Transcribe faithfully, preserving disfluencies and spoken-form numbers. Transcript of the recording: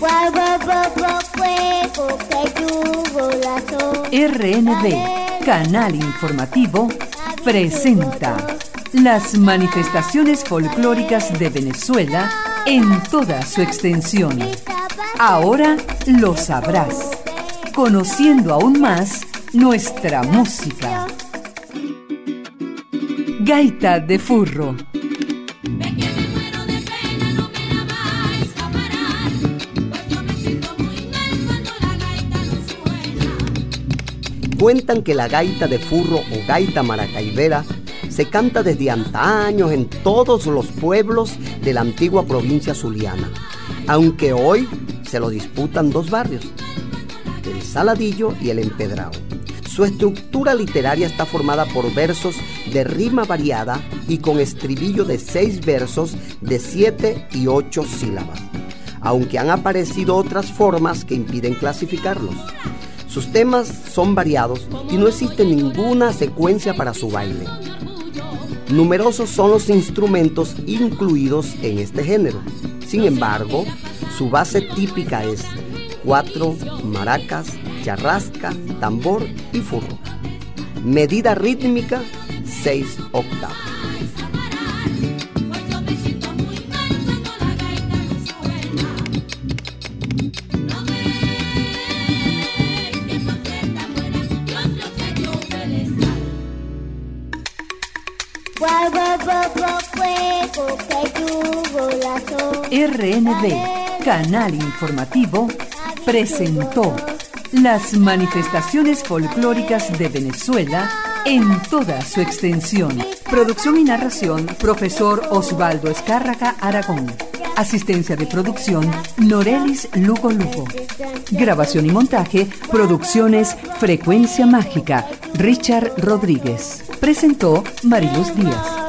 R N B, Canal Informativo, presenta las manifestaciones folclóricas de Venezuela en toda su extensión. Ahora lo sabrás, conociendo aún más nuestra música. Gaita de Furro. Cuentan que la gaita de furro o gaita maracaibera se canta desde antaño en todos los pueblos de la antigua provincia zuliana, aunque hoy se lo disputan dos barrios, el Saladillo y el Empedrado. Su estructura literaria está formada por versos de rima variada y con estribillo de seis versos de siete y ocho sílabas, aunque han aparecido otras formas que impiden clasificarlos. Sus temas son variados y no existe ninguna secuencia para su baile. Numerosos son los instrumentos incluidos en este género. Sin embargo, su base típica es cuatro, maracas, charrasca, tambor y furro. Medida rítmica, seis octavos. R N B, Canal Informativo, presentó las manifestaciones folclóricas de Venezuela en toda su extensión. Producción y narración, profesor Osvaldo Escárraga Aragón. Asistencia de producción, Norelis Lugo Lugo. Grabación y montaje, Producciones Frecuencia Mágica, Richard Rodríguez. Presentó Mariluz Díaz.